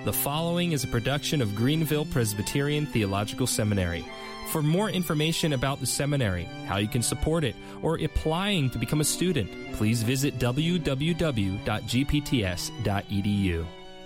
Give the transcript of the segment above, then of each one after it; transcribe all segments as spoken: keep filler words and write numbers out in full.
The following is a production of Greenville Presbyterian Theological Seminary. For more information about the seminary, how you can support it, or applying to become a student, please visit w w w dot g p t s dot e d u.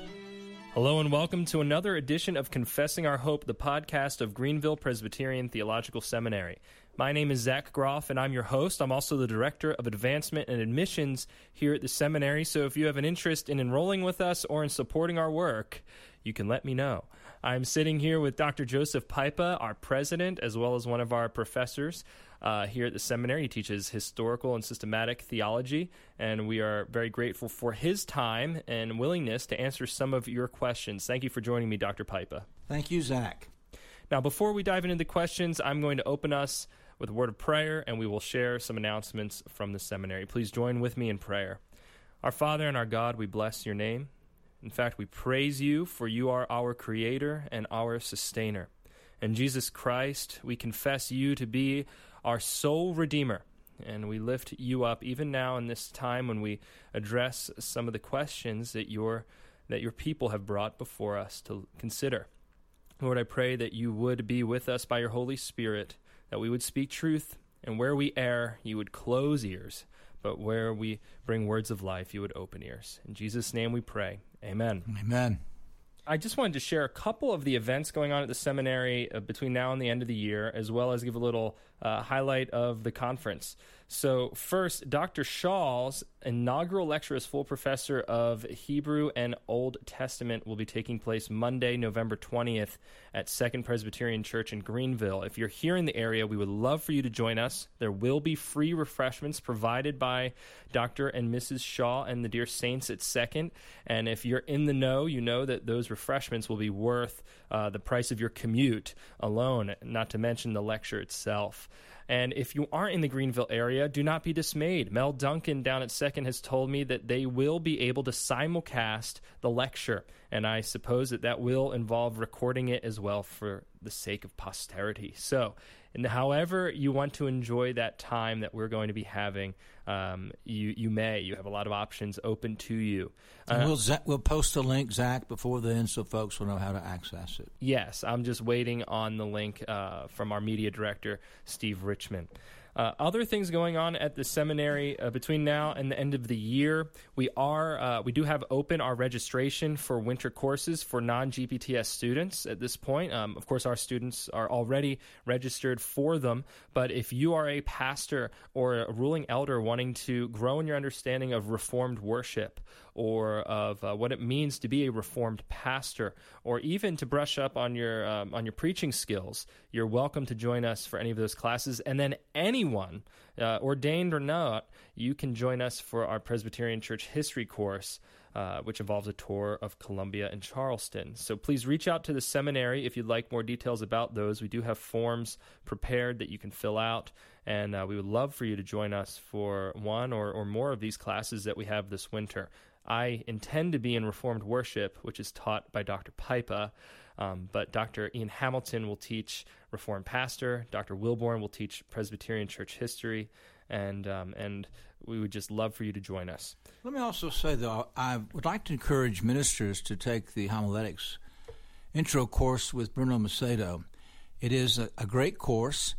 Hello and welcome to another edition of Confessing Our Hope, the podcast of Greenville Presbyterian Theological Seminary. My name is Zach Groff, and I'm your host. I'm also the Director of Advancement and Admissions here at the seminary, so if you have an interest in enrolling with us or in supporting our work, you can let me know. I'm sitting here with Doctor Joseph Pipa, our president, as well as one of our professors uh, here at the seminary. He teaches historical and systematic theology, and we are very grateful for his time and willingness to answer some of your questions. Thank you for joining me, Doctor Pipa. Thank you, Zach. Now, before we dive into the questions, I'm going to open us with a word of prayer, and we will share some announcements from the seminary. Please join with me in prayer. Our Father and our God, we bless your name. In fact, we praise you, for you are our Creator and our Sustainer. And Jesus Christ, we confess you to be our sole Redeemer, and we lift you up even now in this time when we address some of the questions that your that your people have brought before us to consider. Lord, I pray that you would be with us by your Holy Spirit, that we would speak truth, and where we err, you would close ears, but where we bring words of life, you would open ears. In Jesus' name we pray. Amen. Amen. I just wanted to share a couple of the events going on at the seminary uh, between now and the end of the year, as well as give a little uh, highlight of the conference. So first, Doctor Shaw's inaugural lecture as full professor of Hebrew and Old Testament will be taking place Monday, November twentieth at Second Presbyterian Church in Greenville. If you're here in the area, we would love for you to join us. There will be free refreshments provided by Doctor and Missus Shaw and the dear saints at Second. And if you're in the know, you know that those refreshments will be worth uh, the price of your commute alone, not to mention the lecture itself. And if you aren't in the Greenville area, do not be dismayed. Mel Duncan down at Second has told me that they will be able to simulcast the lecture, and I suppose that that will involve recording it as well for the sake of posterity. So, and however you want to enjoy that time that we're going to be having, um, you you may. You have a lot of options open to you. Uh, we'll we'll post a link, Zach, before then, so folks will know how to access it. Yes, I'm just waiting on the link uh, from our media director, Steve Richmond. Uh, other things going on at the seminary uh, between now and the end of the year. We are uh, we do have open our registration for winter courses for non-G P T S students at this point. Um, of course, our students are already registered for them, but if you are a pastor or a ruling elder wanting to grow in your understanding of Reformed worship, or of uh, what it means to be a Reformed pastor, or even to brush up on your um, on your preaching skills, you're welcome to join us for any of those classes. And then anyone, uh, ordained or not, you can join us for our Presbyterian Church History course, uh, which involves a tour of Columbia and Charleston. So please reach out to the seminary if you'd like more details about those. We do have forms prepared that you can fill out, and uh, we would love for you to join us for one or, or more of these classes that we have this winter. I intend to be in Reformed worship, which is taught by Doctor Pipa, um, but Doctor Ian Hamilton will teach Reformed pastor, Doctor Wilborn will teach Presbyterian church history, and um, and we would just love for you to join us. Let me also say, though, I would like to encourage ministers to take the homiletics intro course with Bruno Macedo. It is a, a great course,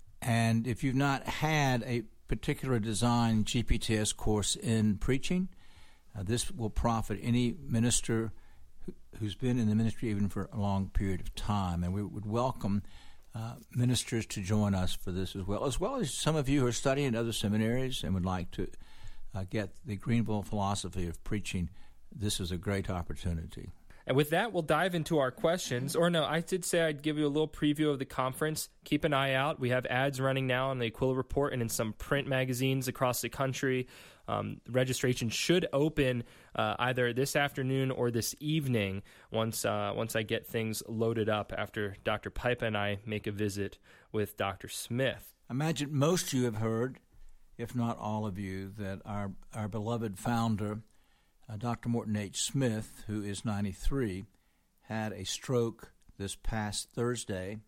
and if you've not had a particular design G P T S course in preaching, Uh, this will profit any minister who, who's been in the ministry even for a long period of time, and we would welcome uh, ministers to join us for this as well, as well as some of you who are studying at other seminaries and would like to uh, get the Greenville philosophy of preaching. This is a great opportunity. And with that, we'll dive into our questions. Or no, I did say I'd give you a little preview of the conference. Keep an eye out. We have ads running now on the Aquila Report and in some print magazines across the country. Um, registration should open uh, either this afternoon or this evening once uh, once I get things loaded up after Doctor Pipa and I make a visit with Doctor Smith. I imagine most of you have heard, if not all of you, that our, our beloved founder, Uh, Doctor Morton H. Smith, who is ninety-three, had a stroke this past Thursday.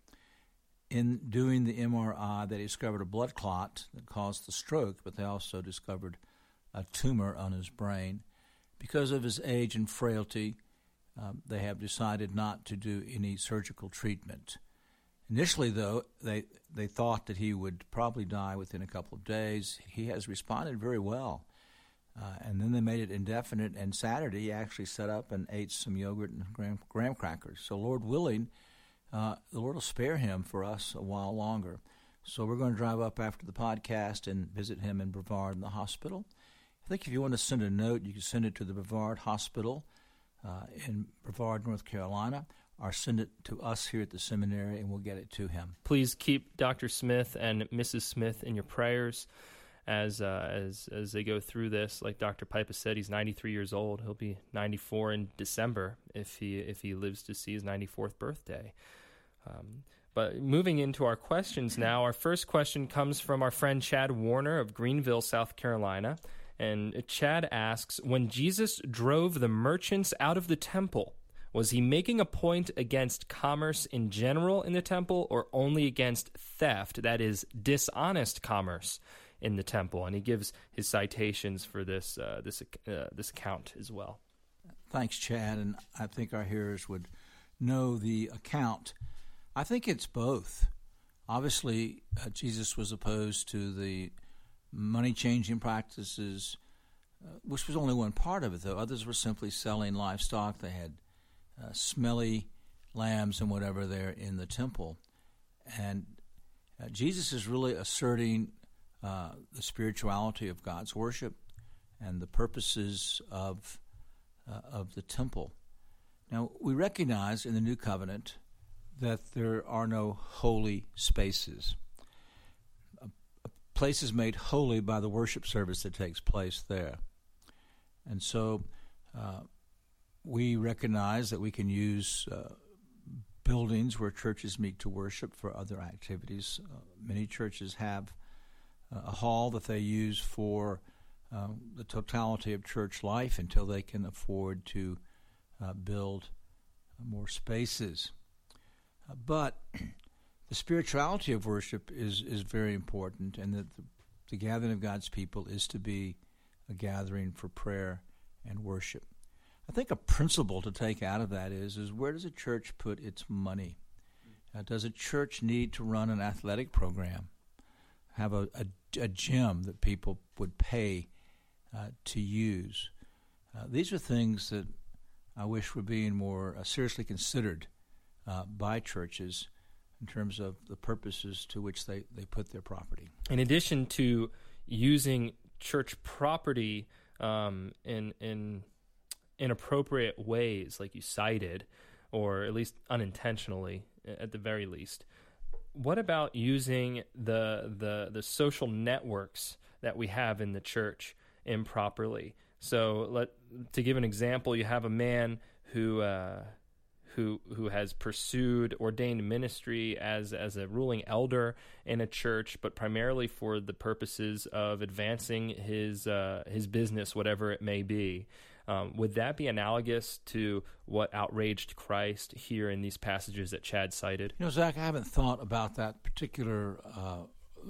In doing the M R I, they discovered a blood clot that caused the stroke, but they also discovered a tumor on his brain. Because of his age and frailty, um, they have decided not to do any surgical treatment. Initially, though, they they thought that he would probably die within a couple of days. He has responded very well. Uh, and then they made it indefinite, and Saturday he actually set up and ate some yogurt and graham, graham crackers. So Lord willing, uh, the Lord will spare him for us a while longer. So we're going to drive up after the podcast and visit him in Brevard in the hospital. I think if you want to send a note, you can send it to the Brevard Hospital uh, in Brevard, North Carolina, or send it to us here at the seminary, and we'll get it to him. Please keep Doctor Smith and Missus Smith in your prayers as uh, as as they go through this. Like Doctor Pipa said, he's ninety-three years old. He'll be ninety-four in December if he if he lives to see his ninety-fourth birthday. Um, but moving into our questions now, our first question comes from our friend Chad Warner of Greenville, South Carolina. And Chad asks, when Jesus drove the merchants out of the temple, was he making a point against commerce in general in the temple, or only against theft, that is, dishonest commerce in the temple? And he gives his citations for this uh, this uh, this account as well. Thanks, Chad, and I think our hearers would know the account. I think it's both. Obviously, uh, Jesus was opposed to the money-changing practices, uh, which was only one part of it, though. Others were simply selling livestock. They had uh, smelly lambs and whatever there in the temple. And uh, Jesus is really asserting uh, the spirituality of God's worship and the purposes of uh, of the temple. Now, we recognize in the New Covenant that there are no holy spaces. A, a place is made holy by the worship service that takes place there. And so uh, we recognize that we can use uh, buildings where churches meet to worship for other activities. Uh, many churches have uh, a hall that they use for uh, the totality of church life until they can afford to uh, build uh, more spaces. Uh, but the spirituality of worship is, is very important, and that the, the gathering of God's people is to be a gathering for prayer and worship. I think a principle to take out of that is, is where does a church put its money? Uh, does a church need to run an athletic program, have a, a, a gym that people would pay uh, to use? Uh, these are things that I wish were being more uh, seriously considered uh, by churches in terms of the purposes to which they, they put their property. In addition to using church property um, in in inappropriate ways, like you cited, or at least unintentionally, at the very least, what about using the the the social networks that we have in the church improperly? So, let to give an example, you have a man who uh, who who has pursued ordained ministry as as a ruling elder in a church, but primarily for the purposes of advancing his uh, his business, whatever it may be. Um, would that be analogous to what outraged Christ here in these passages that Chad cited? You know, Zach, I haven't thought about that particular uh,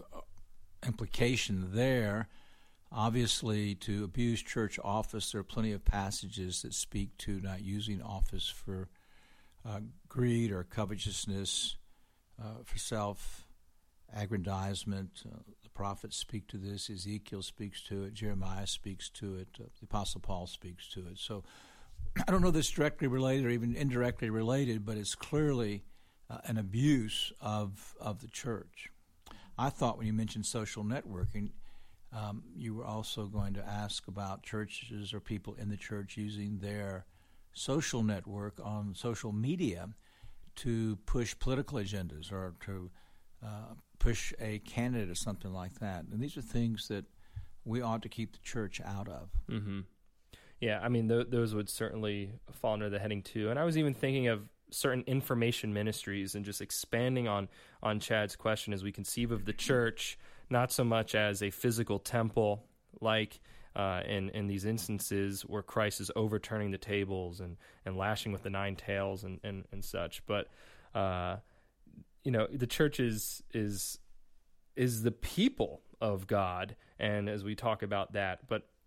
implication there. Obviously, to abuse church office, there are plenty of passages that speak to not using office for uh, greed or covetousness, uh, for self-aggrandizement. Uh, the prophets speak to this. Ezekiel speaks to it. Jeremiah speaks to it. Uh, the Apostle Paul speaks to it. So I don't know if this directly related or even indirectly related, but it's clearly uh, an abuse of of the church. I thought when you mentioned social networking, Um, you were also going to ask about churches or people in the church using their social network on social media to push political agendas or to uh, push a candidate or something like that. And these are things that we ought to keep the church out of. Mm-hmm. Yeah, I mean, th- those would certainly fall under the heading too. And I was even thinking of certain information ministries and just expanding on, on Chad's question as we conceive of the church, not so much as a physical temple like uh, in, in these instances where Christ is overturning the tables and, and lashing with the nine tails and, and, and such. But, uh, you know, the church is, is, is the people of God, and as we talk about that, but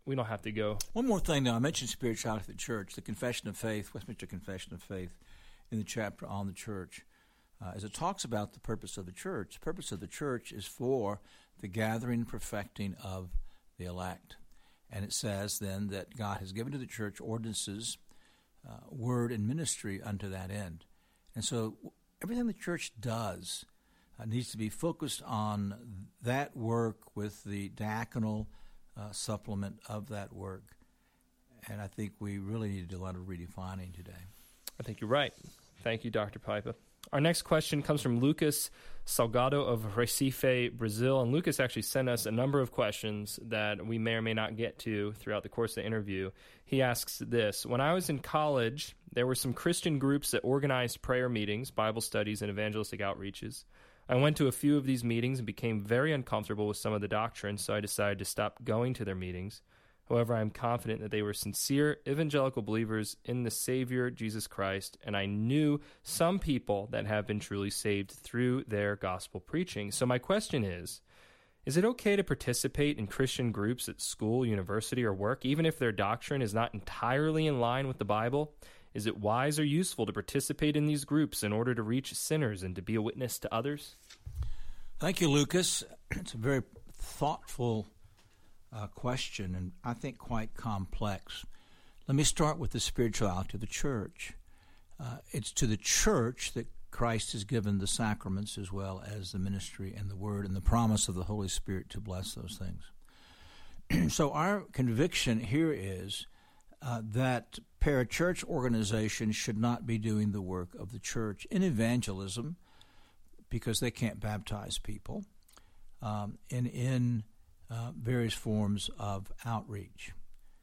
we don't have to go. One more thing, now. I mentioned spirituality of the church, the Confession of Faith, Westminster Confession of Faith, in the chapter on the church. Uh, as it talks about the purpose of the church, the purpose of the church is for the gathering and perfecting of the elect. And it says then that God has given to the church ordinances, uh, word, and ministry unto that end. And so everything the church does uh, needs to be focused on that work with the diaconal uh, supplement of that work. And I think we really need to do a lot of redefining today. I think you're right. Thank you, Doctor Pipa. Our next question comes from Lucas Salgado of Recife, Brazil. And Lucas actually sent us a number of questions that we may or may not get to throughout the course of the interview. He asks this: when I was in college, there were some Christian groups that organized prayer meetings, Bible studies, and evangelistic outreaches. I went to a few of these meetings and became very uncomfortable with some of the doctrine, so I decided to stop going to their meetings. However, I am confident that they were sincere evangelical believers in the Savior, Jesus Christ, and I knew some people that have been truly saved through their gospel preaching. So my question is, is it okay to participate in Christian groups at school, university, or work, even if their doctrine is not entirely in line with the Bible? Is it wise or useful to participate in these groups in order to reach sinners and to be a witness to others? Thank you, Lucas. It's a very thoughtful Uh, question, and I think quite complex. Let me start with the spirituality of the church. Uh, it's to the church that Christ has given the sacraments as well as the ministry and the word and the promise of the Holy Spirit to bless those things. So our conviction here is uh, that parachurch organizations should not be doing the work of the church in evangelism because they can't baptize people, um, and in Uh, various forms of outreach.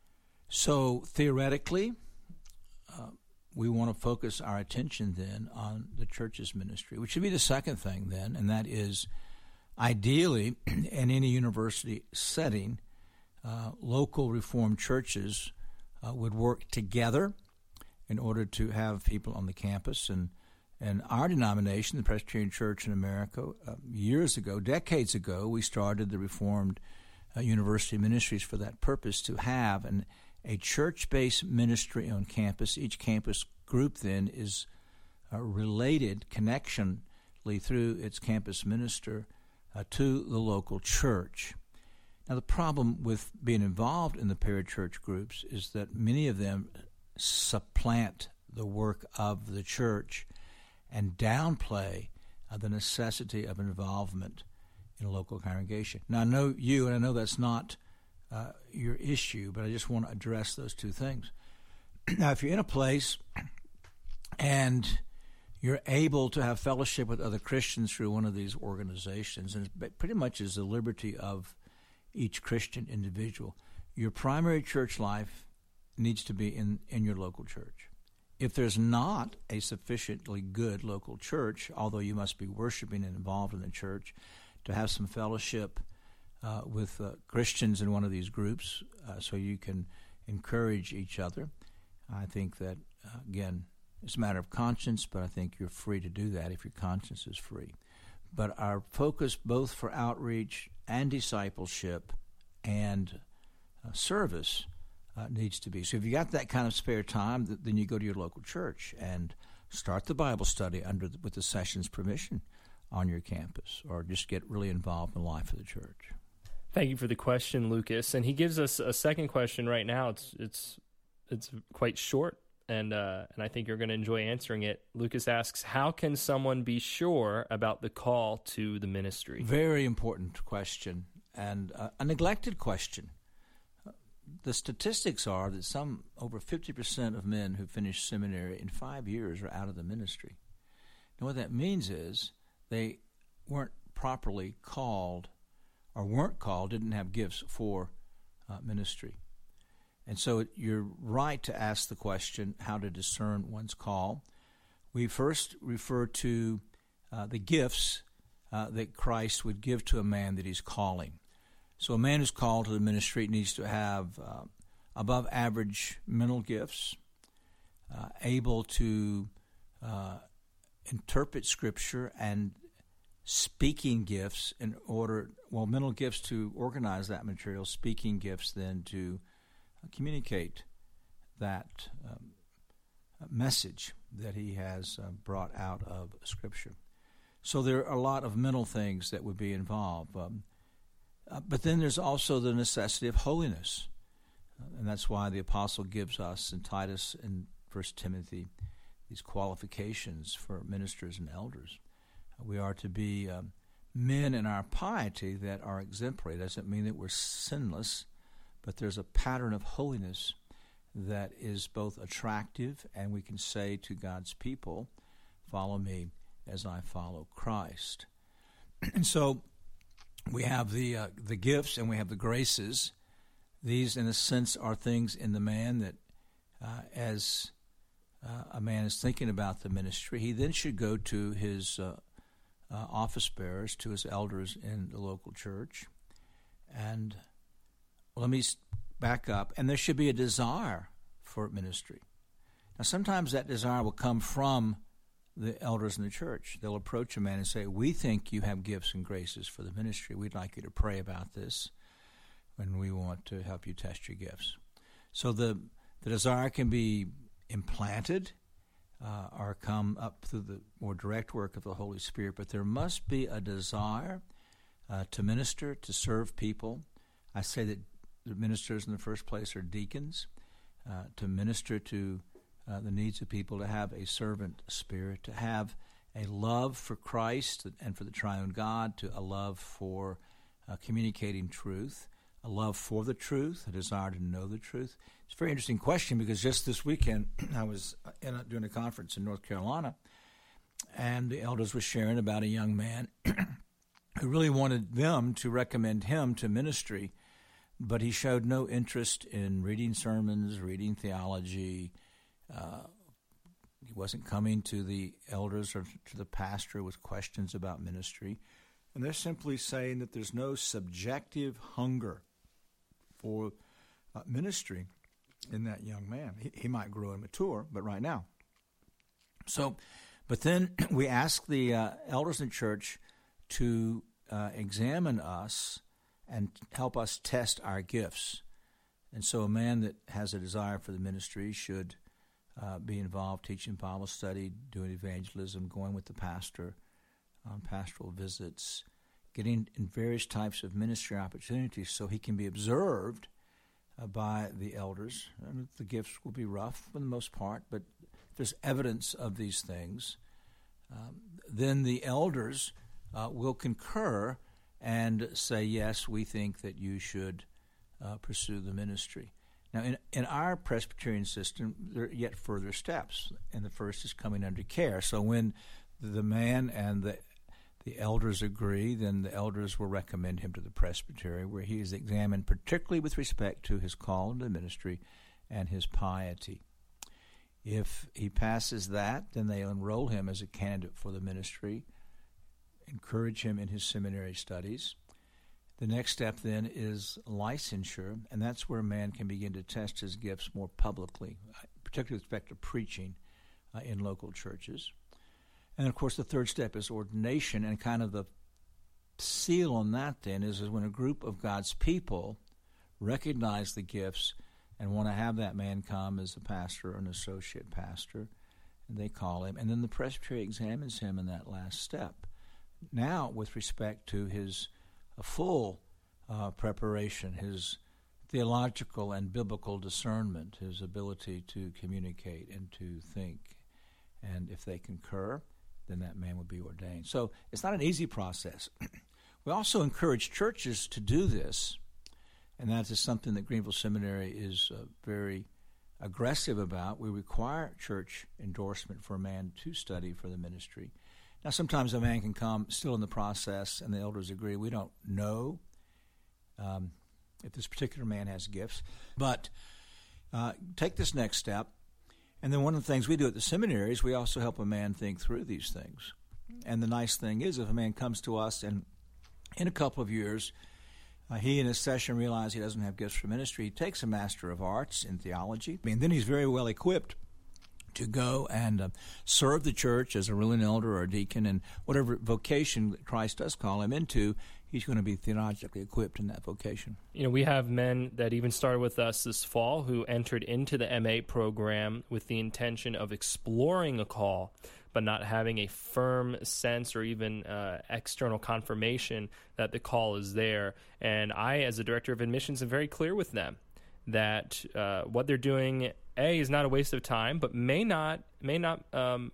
So theoretically, uh, we want to focus our attention then on the church's ministry, which would be the second thing then, and that is ideally in any university setting, uh, local Reformed churches uh, would work together in order to have people on the campus. And And our denomination, the Presbyterian Church in America, uh, years ago, decades ago, we started the Reformed uh, University Ministries for that purpose, to have an, a church-based ministry on campus. Each campus group then is uh, related connectionally through its campus minister uh, to the local church. Now, the problem with being involved in the parachurch groups is that many of them supplant the work of the church and downplay uh, the necessity of involvement in a local congregation. Now, I know you, and I know that's not uh, your issue, but I just want to address those two things. Now, if you're in a place and you're able to have fellowship with other Christians through one of these organizations, and it pretty much is the liberty of each Christian individual, your primary church life needs to be in, in your local church. If there's not a sufficiently good local church, although you must be worshiping and involved in the church, to have some fellowship uh, with uh, Christians in one of these groups uh, so you can encourage each other, I think that, uh, again, it's a matter of conscience, but I think you're free to do that if your conscience is free. But our focus both for outreach and discipleship and uh, service Uh, needs to be. So if you got that kind of spare time, th- then you go to your local church and start the Bible study under the, with the session's permission on your campus, or just get really involved in the life of the church. Thank you for the question, Lucas. And he gives us a second question right now. It's it's it's quite short, and uh, and I think you're going to enjoy answering it. Lucas asks, how can someone be sure about the call to the ministry? Very important question, and uh, a neglected question. The statistics are that some over fifty percent of men who finish seminary in five years are out of the ministry. And what that means is they weren't properly called, or weren't called, didn't have gifts for uh, ministry. And so it, you're right to ask the question, how to discern one's call. We first refer to uh, the gifts uh, that Christ would give to a man that he's calling. So a man who's called to the ministry needs to have uh, above average mental gifts, uh, able to uh, interpret Scripture, and speaking gifts in order, well, mental gifts to organize that material, speaking gifts then to communicate that um, message that he has uh, brought out of Scripture. So there are a lot of mental things that would be involved. Um, uh, but then there's also the necessity of holiness. Uh, and that's why the apostle gives us in Titus and First Timothy these qualifications for ministers and elders. Uh, we are to be um, men in our piety that are exemplary. It doesn't mean that we're sinless, but there's a pattern of holiness that is both attractive, and we can say to God's people, follow me as I follow Christ. And so we have the uh, the gifts and we have the graces. These, in a sense, are things in the man that uh, as uh, a man is thinking about the ministry, he then should go to his uh, uh, office bearers, to his elders in the local church. And let me back up. And there should be a desire for ministry. Now, sometimes that desire will come from the elders in the church. They'll approach a man and say, we think you have gifts and graces for the ministry. We'd like you to pray about this, and we want to help you test your gifts. So the, the desire can be implanted uh, or come up through the more direct work of the Holy Spirit, but there must be a desire uh, to minister, to serve people. I say that the ministers in the first place are deacons, uh, to minister to uh, the needs of people, to have a servant spirit, to have a love for Christ and for the triune God, to a love for uh, communicating truth, a love for the truth, a desire to know the truth. It's a very interesting question because just this weekend I was in a, doing a conference in North Carolina, and the elders were sharing about a young man who really wanted them to recommend him to ministry, but he showed no interest in reading sermons, reading theology. Uh, he wasn't coming to the elders or to the pastor with questions about ministry. And they're simply saying that there's no subjective hunger for uh, ministry in that young man. He, he might grow and mature, but right now. So, but then we ask the uh, elders in church to uh, examine us and help us test our gifts. And so a man that has a desire for the ministry should uh, be involved teaching Bible study, doing evangelism, going with the pastor on pastoral visits, getting in various types of ministry opportunities so he can be observed uh, by the elders. And the gifts will be rough for the most part, but if there's evidence of these things, um, then the elders uh, will concur and say, yes, we think that you should uh, pursue the ministry. Now, in, in our Presbyterian system, there are yet further steps, and the first is coming under care. So when the man and the the elders agree, then the elders will recommend him to the presbytery, where he is examined particularly with respect to his call into the ministry and his piety. If he passes that, then they enroll him as a candidate for the ministry, encourage him in his seminary studies. The next step then is licensure, and that's where a man can begin to test his gifts more publicly, particularly with respect to preaching uh, in local churches. And, of course, the third step is ordination, and kind of the seal on that then is, is when a group of God's people recognize the gifts and want to have that man come as a pastor or an associate pastor, and they call him, and then the presbytery examines him in that last step. Now, with respect to his uh, full uh, preparation, his theological and biblical discernment, his ability to communicate and to think, and if they concur, then that man would be ordained. So it's not an easy process. We also encourage churches to do this, and that is something that Greenville Seminary is uh, very aggressive about. We require church endorsement for a man to study for the ministry. Now, sometimes a man can come still in the process, and the elders agree. We don't know um, if this particular man has gifts, but uh, take this next step. And then one of the things we do at the seminary is we also help a man think through these things. And the nice thing is if a man comes to us and in a couple of years uh, he in his session realizes he doesn't have gifts for ministry, he takes a Master of Arts in theology. I mean, then he's very well equipped to go and uh, serve the church as a ruling elder or a deacon, and whatever vocation that Christ does call him into he's going to be theologically equipped in that vocation. You know, we have men that even started with us this fall who entered into the M A program with the intention of exploring a call, but not having a firm sense or even uh, external confirmation that the call is there. And I, as a director of admissions, am very clear with them that uh, what they're doing, A, is not a waste of time, but may not may not um,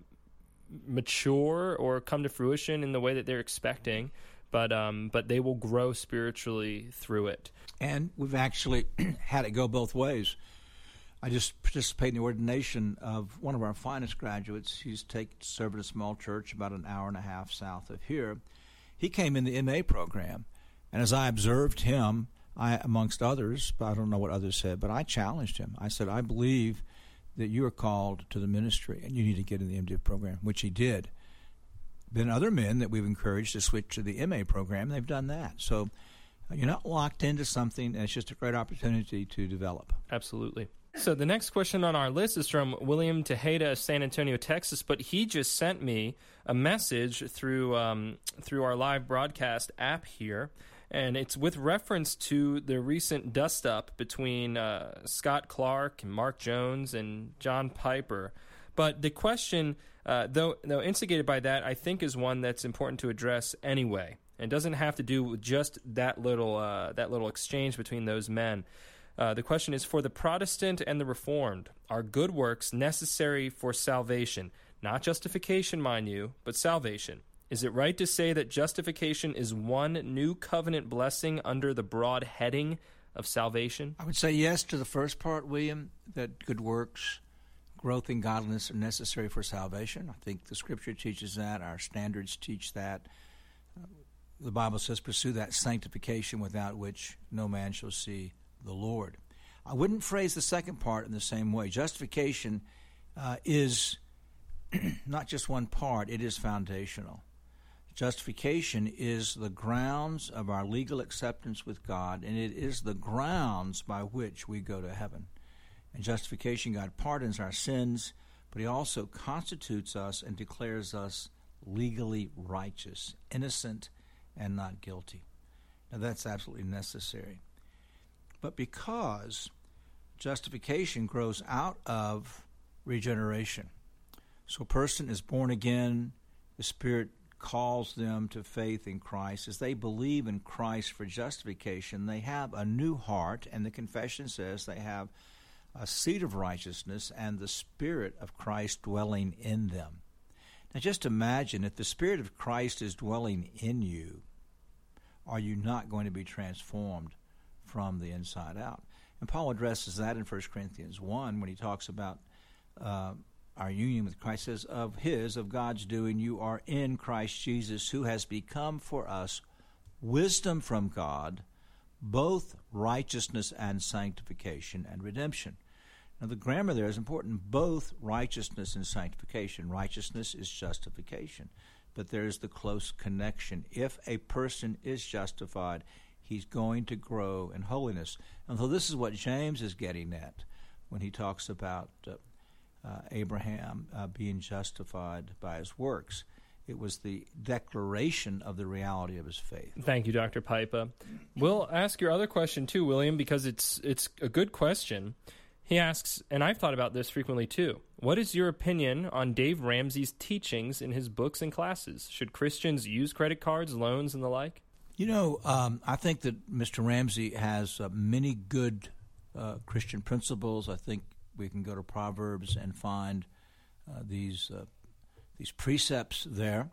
mature or come to fruition in the way that they're expecting. But um, but they will grow spiritually through it. And we've actually had it go both ways. I just participated in the ordination of one of our finest graduates. He's take, served at a small church about an hour and a half south of here. He came in the M A program, and as I observed him, I, amongst others, but I don't know what others said, but I challenged him. I said, I believe that you are called to the ministry, and you need to get in the M Div program, which he did. Been other men that we've encouraged to switch to the M A program, they've done that. So you're not locked into something, and it's just a great opportunity to develop. Absolutely. So the next question on our list is from William Tejeda of San Antonio, Texas, but he just sent me a message through um, through our live broadcast app here, and it's with reference to the recent dust-up between uh, Scott Clark and Mark Jones and John Piper. But the question, uh, though, though instigated by that, I think is one that's important to address anyway. It doesn't have to do with just that little uh, that little exchange between those men. Uh, the question is, for the Protestant and the Reformed, are good works necessary for salvation? Not justification, mind you, but salvation. Is it right to say that justification is one new covenant blessing under the broad heading of salvation? I would say yes to the first part, William, that good works, growth in godliness are necessary for salvation. I think the Scripture teaches that. Our standards teach that. Uh, the Bible says, pursue that sanctification without which no man shall see the Lord. I wouldn't phrase the second part in the same way. Justification uh, is not just one part, it is foundational. Justification is the grounds of our legal acceptance with God, and it is the grounds by which we go to heaven. In justification, God pardons our sins, but he also constitutes us and declares us legally righteous, innocent, and not guilty. Now, that's absolutely necessary. But because justification grows out of regeneration, so a person is born again, the Spirit calls them to faith in Christ. As they believe in Christ for justification, they have a new heart, and the confession says they have a seed of righteousness and the Spirit of Christ dwelling in them. Now just imagine, if the Spirit of Christ is dwelling in you, are you not going to be transformed from the inside out? And Paul addresses that in First Corinthians one when he talks about uh, our union with Christ. He says, of his, of God's doing, you are in Christ Jesus, who has become for us wisdom from God, both righteousness and sanctification and redemption. Now the grammar there is important, both righteousness and sanctification. Righteousness is justification, but there's the close connection. If a person is justified, he's going to grow in holiness. And so this is what James is getting at when he talks about uh, uh, Abraham uh, being justified by his works. It was the declaration of the reality of his faith. Thank you, Doctor Pipa. We'll ask your other question too, William, because it's it's a good question. He asks, and I've thought about this frequently too, what is your opinion on Dave Ramsey's teachings in his books and classes? Should Christians use credit cards, loans, and the like? You know, um, I think that Mister Ramsey has uh, many good uh, Christian principles. I think we can go to Proverbs and find uh, these uh, these precepts there.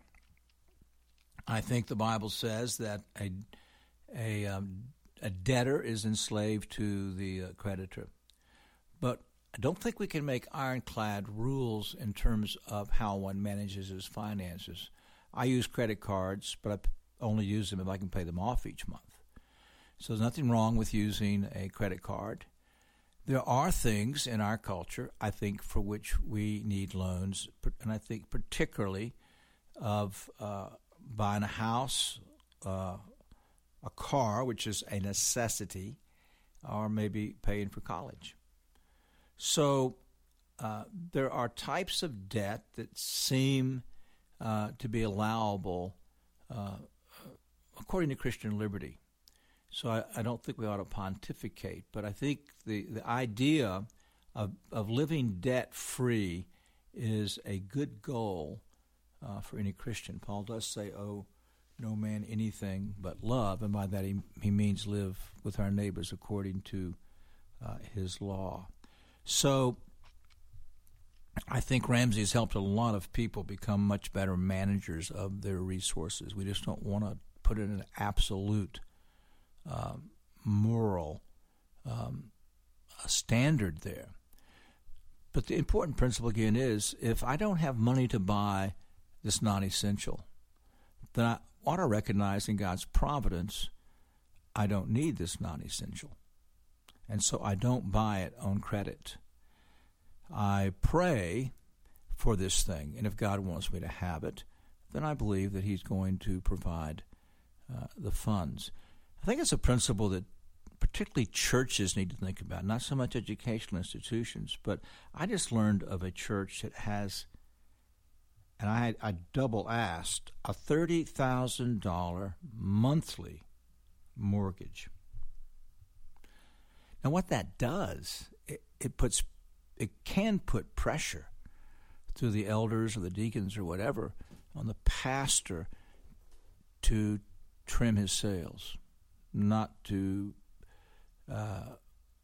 I think the Bible says that a a, um, a debtor is enslaved to the uh, creditor. But I don't think we can make ironclad rules in terms of how one manages his finances. I use credit cards, but I only use them if I can pay them off each month. So there's nothing wrong with using a credit card. There are things in our culture, I think, for which we need loans, and I think particularly of uh, buying a house, uh, a car, which is a necessity, or maybe paying for college. So uh, there are types of debt that seem uh, to be allowable uh, according to Christian liberty. So I, I don't think we ought to pontificate, but I think the, the idea of, of living debt-free is a good goal uh, for any Christian. Paul does say, "Oh, no man anything but love," and by that he, he means live with our neighbors according to uh, his law. So I think Ramsey has helped a lot of people become much better managers of their resources. We just don't want to put in an absolute um, moral um, standard there. But the important principle, again, is if I don't have money to buy this non-essential, then I ought to recognize in God's providence I don't need this non-essential. And so I don't buy it on credit. I pray for this thing, and if God wants me to have it, then I believe that he's going to provide uh, the funds. I think it's a principle that particularly churches need to think about, not so much educational institutions, but I just learned of a church that has, and I, I double asked, a thirty thousand dollars monthly mortgage. Now what that does, it, it puts, it can put pressure through the elders or the deacons or whatever on the pastor to trim his sails, not to uh,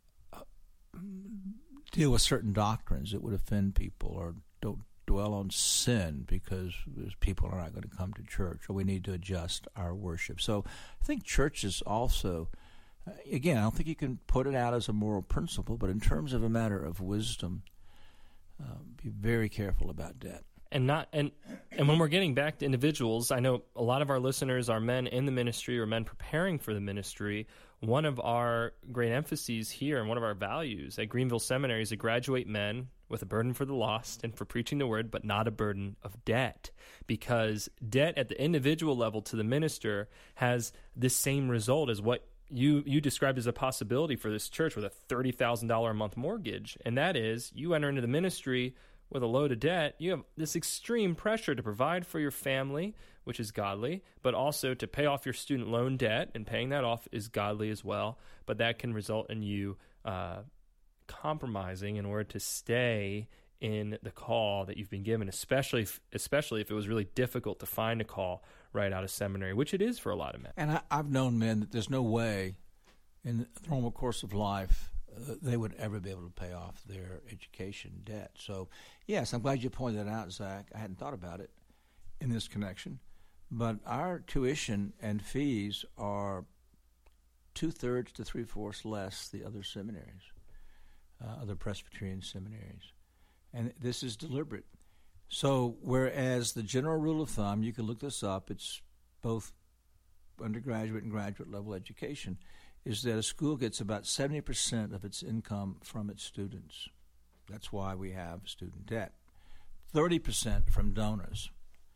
deal with certain doctrines that would offend people, or don't dwell on sin because people are not going to come to church, or we need to adjust our worship. So I think churches also, again, I don't think you can put it out as a moral principle, but in terms of a matter of wisdom, uh, be very careful about debt. And not and and when we're getting back to individuals, I know a lot of our listeners are men in the ministry or men preparing for the ministry. One of our great emphases here and one of our values at Greenville Seminary is to graduate men with a burden for the lost and for preaching the word, but not a burden of debt. Because debt at the individual level to the minister has this same result as what you you described as a possibility for this church with a thirty thousand dollars a month mortgage. And that is, you enter into the ministry with a load of debt, you have this extreme pressure to provide for your family, which is godly, but also to pay off your student loan debt, and paying that off is godly as well. But that can result in you uh, compromising in order to stay in the call that you've been given, especially if, especially if it was really difficult to find a call right out of seminary, which it is for a lot of men. And I, I've known men that there's no way in the normal course of life uh, they would ever be able to pay off their education debt. So, yes, I'm glad you pointed that out, Zach. I hadn't thought about it in this connection. But our tuition and fees are two-thirds to three-fourths less the other seminaries, uh, other Presbyterian seminaries. And this is deliberate. So whereas the general rule of thumb, you can look this up, it's both undergraduate and graduate level education, is that a school gets about seventy percent of its income from its students. That's why we have student debt. thirty percent from donors.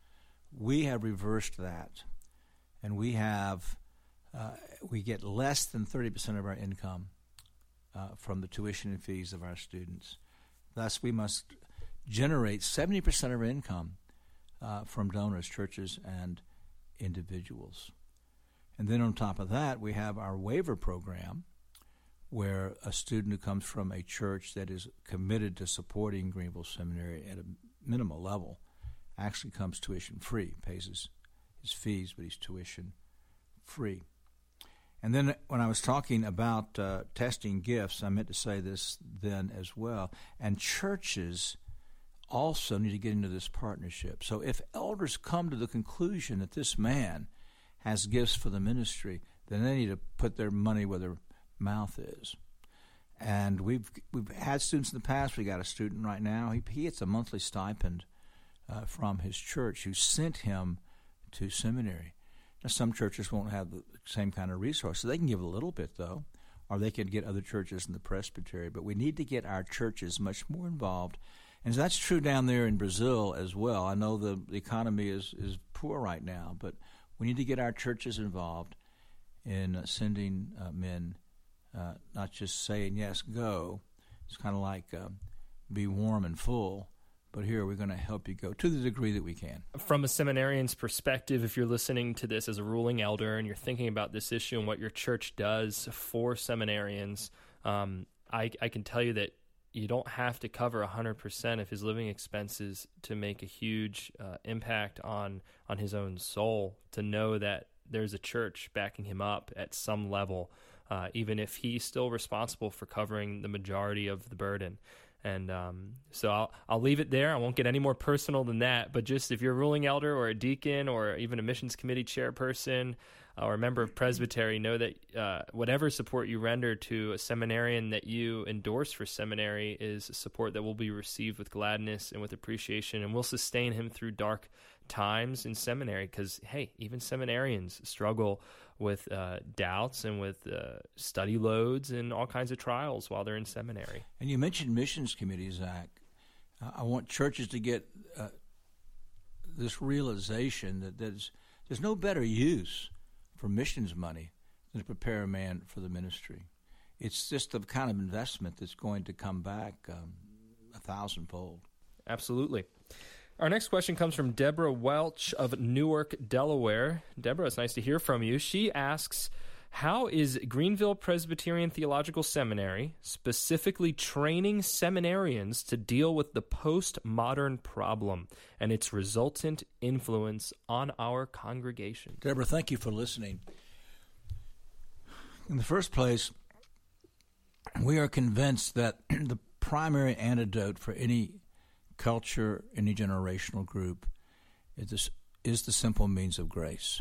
We have reversed that, and we have uh, we get less than thirty percent of our income uh, from the tuition and fees of our students. Thus, we must generate seventy percent of our income uh, from donors, churches, and individuals. And then on top of that, we have our waiver program, where a student who comes from a church that is committed to supporting Greenville Seminary at a minimal level actually comes tuition free, pays his, his fees, but he's tuition free. And then when I was talking about uh, testing gifts, I meant to say this then as well. And churches also need to get into this partnership. So if elders come to the conclusion that this man has gifts for the ministry, then they need to put their money where their mouth is. And we've we've had students in the past. We got a student right now. He, he gets a monthly stipend uh, from his church who sent him to seminary. Now, some churches won't have the same kind of resources. They can give a little bit, though, or they can get other churches in the presbytery. But we need to get our churches much more involved. And that's true down there in Brazil as well. I know the, the economy is, is poor right now, but we need to get our churches involved in uh, sending uh, men, uh, not just saying, yes, go. It's kind of like uh, be warm and full, but here we're going to help you go to the degree that we can. From a seminarian's perspective, if you're listening to this as a ruling elder and you're thinking about this issue and what your church does for seminarians, um, I, I can tell you that you don't have to cover one hundred percent of his living expenses to make a huge uh, impact on, on his own soul, to know that there's a church backing him up at some level, uh, even if he's still responsible for covering the majority of the burden. And um, so I'll, I'll leave it there. I won't get any more personal than that, but just if you're a ruling elder or a deacon or even a missions committee chairperson or a member of presbytery, know that uh, whatever support you render to a seminarian that you endorse for seminary is support that will be received with gladness and with appreciation, and will sustain him through dark times in seminary, because, hey, even seminarians struggle with uh, doubts and with uh, study loads and all kinds of trials while they're in seminary. And you mentioned missions committees, Zach. Uh, I want churches to get uh, this realization that there's, there's no better use for missions money than to prepare a man for the ministry. It's just the kind of investment that's going to come back um, a thousandfold. Absolutely. Our next question comes from Deborah Welch of Newark, Delaware. Deborah, it's nice to hear from you. She asks, how is Greenville Presbyterian Theological Seminary specifically training seminarians to deal with the postmodern problem and its resultant influence on our congregation? Deborah, thank you for listening. In the first place, we are convinced that the primary antidote for any culture, any generational group, is, this, is the simple means of grace.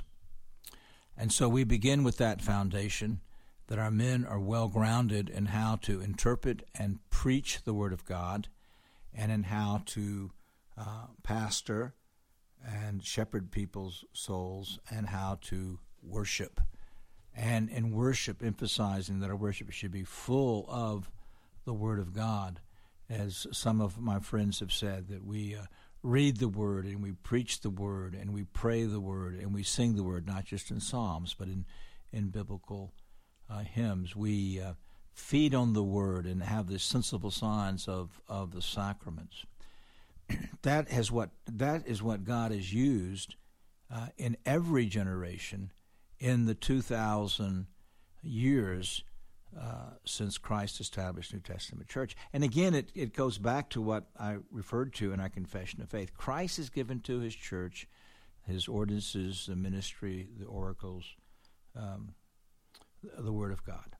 And so we begin with that foundation, that our men are well grounded in how to interpret and preach the Word of God, and in how to uh, pastor and shepherd people's souls, and how to worship. And in worship, emphasizing that our worship should be full of the Word of God. As some of my friends have said, that we uh, read the Word and we preach the Word and we pray the Word and we sing the Word, not just in psalms, but in, in biblical uh, hymns. We uh, feed on the Word and have the sensible signs of, of the sacraments. that, has what, that is what God has used uh, in every generation in the two thousand years Uh, since Christ established New Testament church. And again, it, it goes back to what I referred to in our confession of faith. Christ has given to his church his ordinances, the ministry, the oracles, um, the, the Word of God.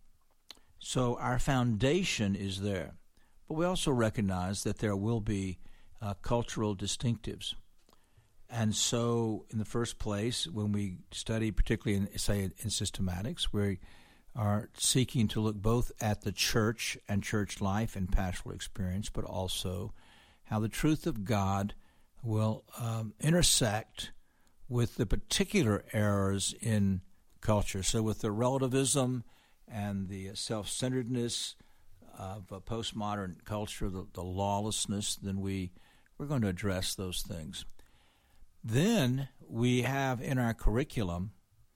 So our foundation is there. But we also recognize that there will be uh, cultural distinctives. And so in the first place, when we study, particularly in, say, in systematics, we are seeking to look both at the church and church life and pastoral experience, but also how the truth of God will um, intersect with the particular errors in culture. So with the relativism and the self-centeredness of a postmodern culture, the, the lawlessness, then we, we're going to address those things. Then we have in our curriculum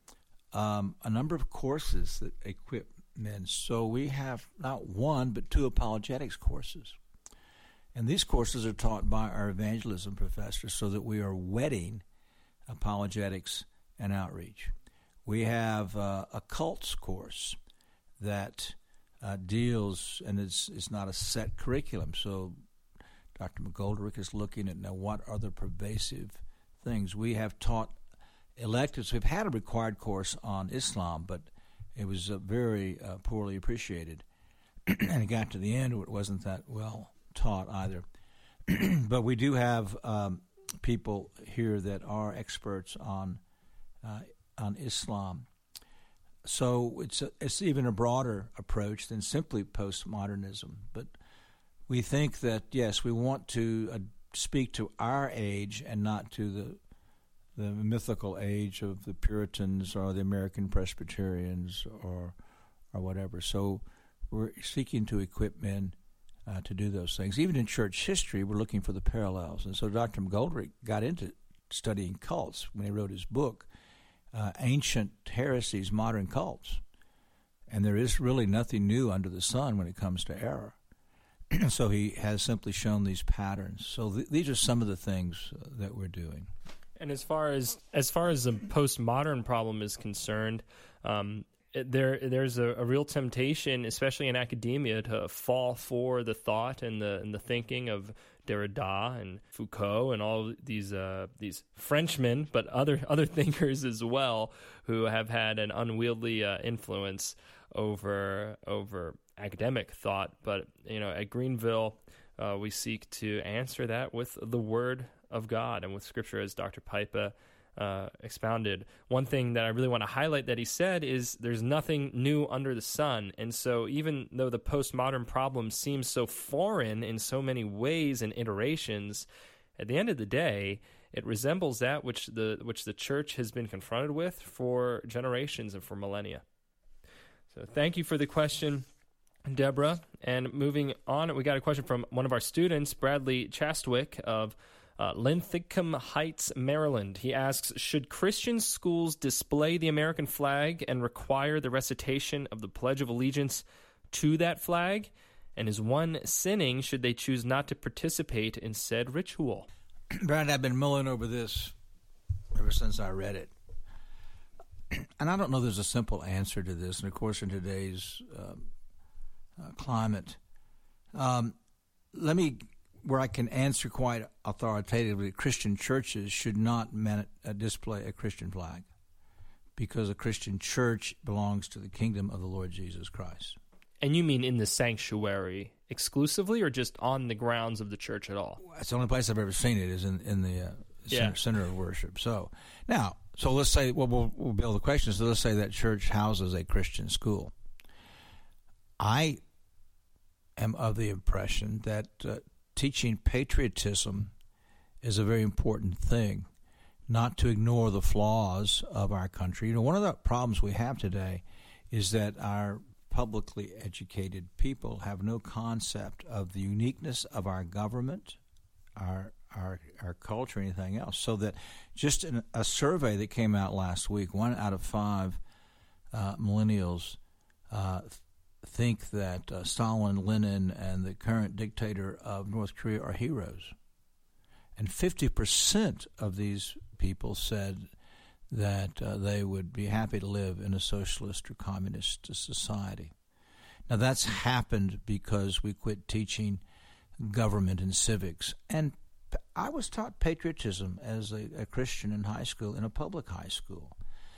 Um, a number of courses that equip men. So we have not one, but two apologetics courses. And these courses are taught by our evangelism professors so that we are wetting apologetics and outreach. We have uh, a cults course that uh, deals, and it's, it's not a set curriculum. So Doctor McGoldrick is looking at now what are the pervasive things. We have taught electives. We've had a required course on Islam, but it was uh, very uh, poorly appreciated. And it got to the end where it wasn't that well taught either. But we do have um, people here that are experts on uh, on Islam. So it's a, it's even a broader approach than simply postmodernism. But we think that, yes, we want to uh, speak to our age and not to the the mythical age of the Puritans or the American Presbyterians or or whatever. So we're seeking to equip men uh, to do those things. Even in church history, we're looking for the parallels. And so Doctor McGoldrick got into studying cults when he wrote his book, uh, Ancient Heresies, Modern Cults. And there is really nothing new under the sun when it comes to error. So he has simply shown these patterns. So th- these are some of the things uh, that we're doing. And as far as as far as the postmodern problem is concerned, um, it, there there's a, a real temptation, especially in academia, to fall for the thought and the and the thinking of Derrida and Foucault and all these uh, these Frenchmen, but other other thinkers as well, who have had an unwieldy uh, influence over over academic thought. But you know, at Greenville, uh, we seek to answer that with the Word of God and with Scripture, as Doctor Pipa uh, expounded. One thing that I really want to highlight that he said is there's nothing new under the sun. And so even though the postmodern problem seems so foreign in so many ways and iterations, at the end of the day, it resembles that which the which the church has been confronted with for generations and for millennia. So thank you for the question, Deborah. And moving on, we got a question from one of our students, Bradley Chastwick of Uh, Linthicum Heights, Maryland. He asks, should Christian schools display the American flag and require the recitation of the Pledge of Allegiance to that flag? And is one sinning should they choose not to participate in said ritual? Brad, I've been mulling over this ever since I read it. And I don't know there's a simple answer to this. And, of course, in today's uh, uh, climate, um, let me... where I can answer quite authoritatively, Christian churches should not man- uh, display a Christian flag because a Christian church belongs to the kingdom of the Lord Jesus Christ. And you mean in the sanctuary exclusively or just on the grounds of the church at all? It's the only place I've ever seen it is in, in the uh, center, yeah. center of worship. So now, so let's say, well, we'll, we'll build the question. So let's say that church houses a Christian school. I am of the impression that uh, teaching patriotism is a very important thing, not to ignore the flaws of our country. You know, one of the problems we have today is that our publicly educated people have no concept of the uniqueness of our government, our our our culture, anything else. So that just in a survey that came out last week, one out of five uh, millennials uh, think that uh, Stalin, Lenin, and the current dictator of North Korea are heroes. And fifty percent of these people said that uh, they would be happy to live in a socialist or communist society. Now, that's happened because we quit teaching government and civics. And I was taught patriotism as a, a Christian in high school, in a public high school.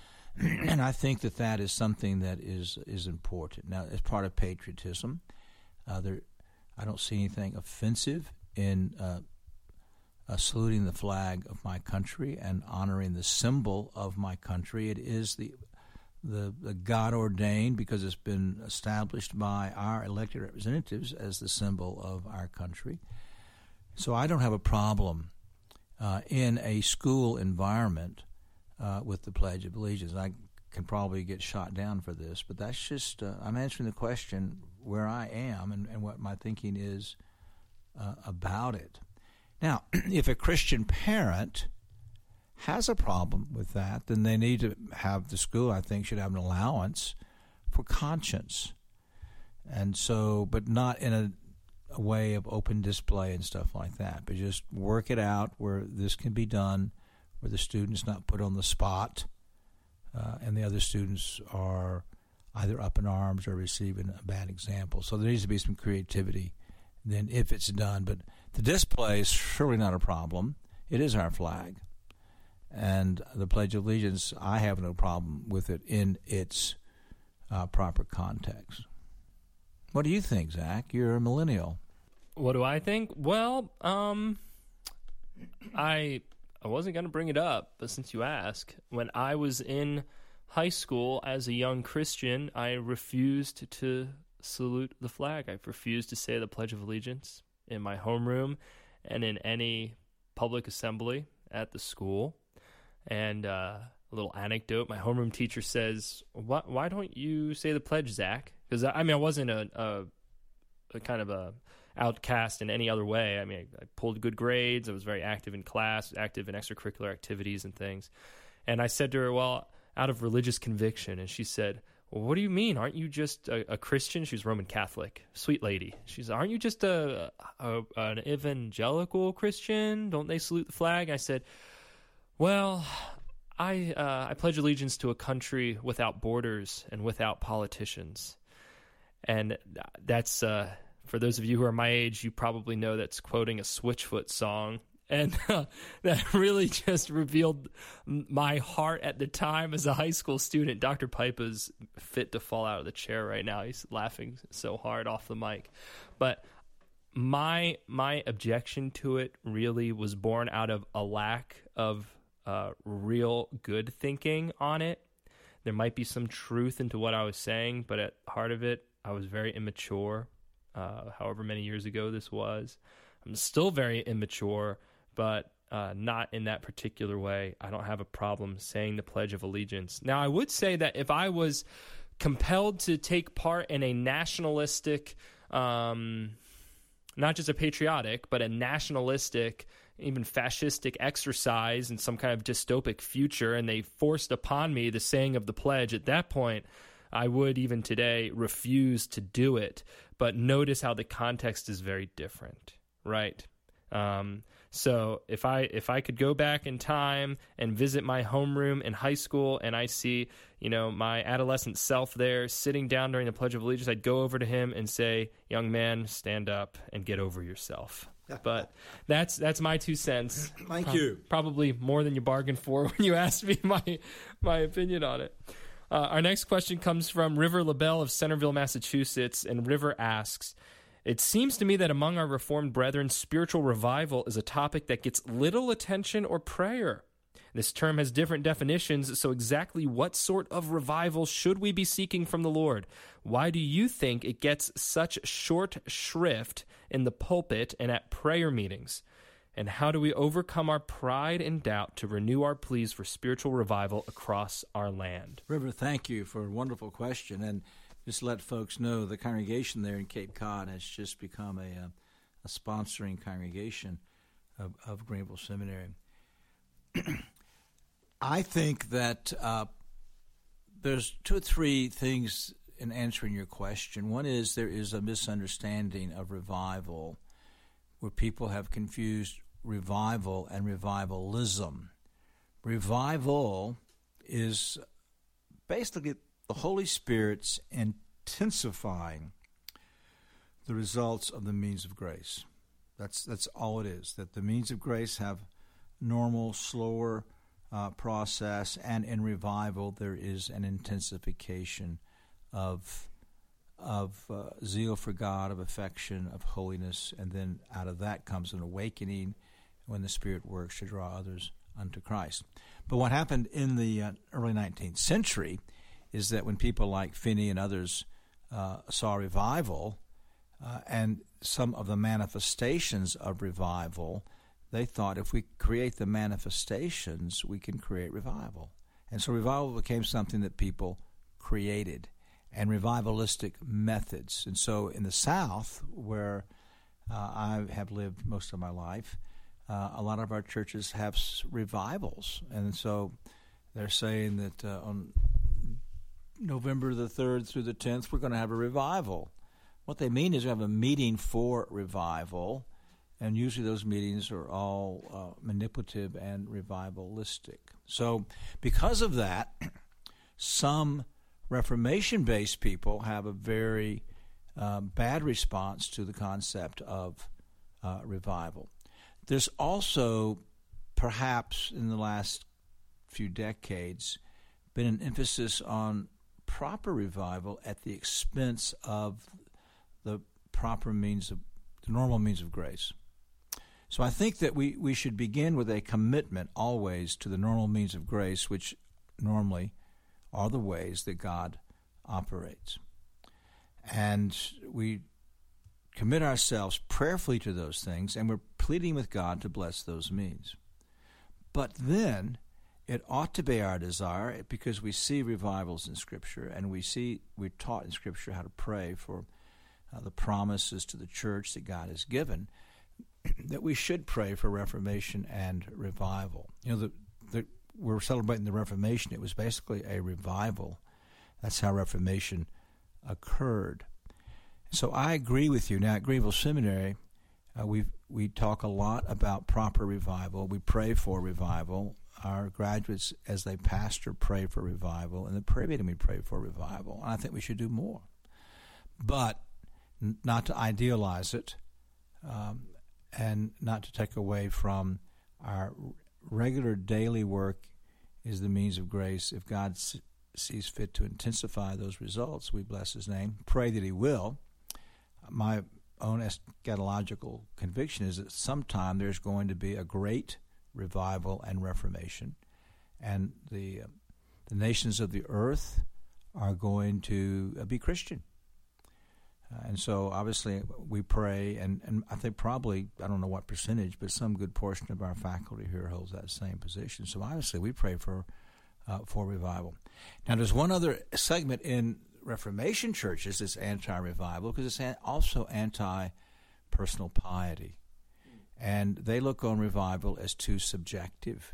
And I think that that is something that is is important. Now, as part of patriotism, uh, there, I don't see anything offensive in uh, uh, saluting the flag of my country and honoring the symbol of my country. It is the the, the God-ordained, because it's been established by our elected representatives as the symbol of our country. So I don't have a problem uh, in a school environment Uh, with the Pledge of Allegiance. I can probably get shot down for this, but that's just, uh, I'm answering the question where I am and, and what my thinking is uh, about it. Now, if a Christian parent has a problem with that, then they need to have, the school, I think, should have an allowance for conscience. And so, but not in a, a way of open display and stuff like that, but just work it out where this can be done, where the student's not put on the spot, uh, and the other students are either up in arms or receiving a bad example. So there needs to be some creativity then if it's done. But the display is surely not a problem. It is our flag. And the Pledge of Allegiance, I have no problem with it in its uh, proper context. What do you think, Zach? You're a millennial. What do I think? Well, um, I... I wasn't going to bring it up, but since you ask, when I was in high school as a young Christian, I refused to salute the flag. I refused to say the Pledge of Allegiance in my homeroom and in any public assembly at the school. And uh, a little anecdote, my homeroom teacher says, why, why don't you say the pledge, Zach? Because, I mean, I wasn't a, a, a kind of a outcast in any other way. I mean, I, I pulled good grades. I was very active in class, active in extracurricular activities and things. And I said to her, well, out of religious conviction. And she said, well, what do you mean? Aren't you just a, a Christian? She was Roman Catholic, sweet lady. She's, aren't you just a, a an evangelical Christian? Don't they salute the flag? I said, well, I uh, I pledge allegiance to a country without borders and without politicians. And that's, uh, for those of you who are my age, you probably know that's quoting a Switchfoot song. And uh, that really just revealed my heart at the time as a high school student. Doctor Pipa's fit to fall out of the chair right now. He's laughing so hard off the mic. But my my objection to it really was born out of a lack of uh, real good thinking on it. There might be some truth into what I was saying, but at heart of it, I was very immature, uh, however many years ago this was. I'm still very immature, but uh, not in that particular way. I don't have a problem saying the Pledge of Allegiance. Now, I would say that if I was compelled to take part in a nationalistic, um, not just a patriotic, but a nationalistic, even fascistic exercise in some kind of dystopic future, and they forced upon me the saying of the pledge, at that point, I would even today refuse to do it. But notice how the context is very different, right? Um, so if I if I could go back in time and visit my homeroom in high school, and I see, you know, my adolescent self there sitting down during the Pledge of Allegiance, I'd go over to him and say, "Young man, stand up and get over yourself." But that's that's my two cents. Thank you. Probably more than you bargained for when you asked me my my opinion on it. Uh, our next question comes from River LaBelle of Centerville, Massachusetts, and River asks, "It seems to me that among our Reformed brethren, spiritual revival is a topic that gets little attention or prayer. This term has different definitions, so exactly what sort of revival should we be seeking from the Lord? Why do you think it gets such short shrift in the pulpit and at prayer meetings? And how do we overcome our pride and doubt to renew our pleas for spiritual revival across our land?" River, thank you for a wonderful question. And just let folks know the congregation there in Cape Cod has just become a, a, a sponsoring congregation of, of Greenville Seminary. I think that uh, there's two or three things in answering your question. One is there is a misunderstanding of revival where people have confused revival and revivalism. Revival is basically the Holy Spirit's intensifying the results of the means of grace. That's that's all it is, that the means of grace have normal, slower uh, process, and in revival there is an intensification of of uh, zeal for God, of affection, of holiness, and then out of that comes an awakening when the Spirit works to draw others unto Christ. But what happened in the uh, early nineteenth century is that when people like Finney and others uh, saw revival uh, and some of the manifestations of revival, they thought if we create the manifestations, we can create revival. And so revival became something that people created, and revivalistic methods. And so in the South, where uh, I have lived most of my life, uh, a lot of our churches have s- revivals. And so they're saying that uh, on November the third through the tenth, we're going to have a revival. What they mean is we have a meeting for revival, and usually those meetings are all uh, manipulative and revivalistic. So because of that, some Reformation-based people have a very uh, bad response to the concept of uh, revival. There's also, perhaps in the last few decades, been an emphasis on proper revival at the expense of the proper means of, the normal means of grace. So I think that we, we should begin with a commitment always to the normal means of grace, which normally are the ways that God operates. And we commit ourselves prayerfully to those things, and we're pleading with God to bless those means. But then it ought to be our desire, because we see revivals in Scripture, and we see we're taught in Scripture how to pray for uh, the promises to the church that God has given, that we should pray for reformation and revival. You know, the, the we're celebrating the Reformation. It was basically a revival That's how Reformation occurred. So I agree with you. Now, at Greenville Seminary, uh, we we talk a lot about proper revival. We pray for revival. Our graduates, as they pastor, pray for revival. In the prayer meeting, we pray for revival. And I think we should do more. But n- not to idealize it, um, and not to take away from our regular daily work is the means of grace. If God s- sees fit to intensify those results, we bless his name. Pray that he will. My own eschatological conviction is that sometime there's going to be a great revival and reformation, and the uh, the nations of the earth are going to uh, be Christian. Uh, and so obviously we pray, and, and I think probably, I don't know what percentage, but some good portion of our faculty here holds that same position. So obviously we pray for uh, for revival. Now there's one other segment in Reformation churches that's anti-revival, because it's an, also anti-personal piety. And they look on revival as too subjective.